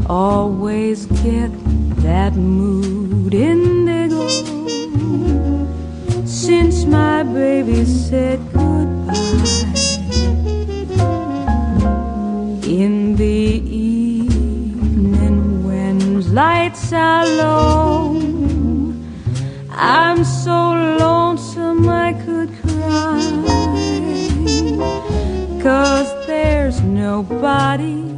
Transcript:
always get that mood indigo. Since my baby said goodbye in the evening when lights are low, I'm so lonesome I could cry, 'cause there's nobody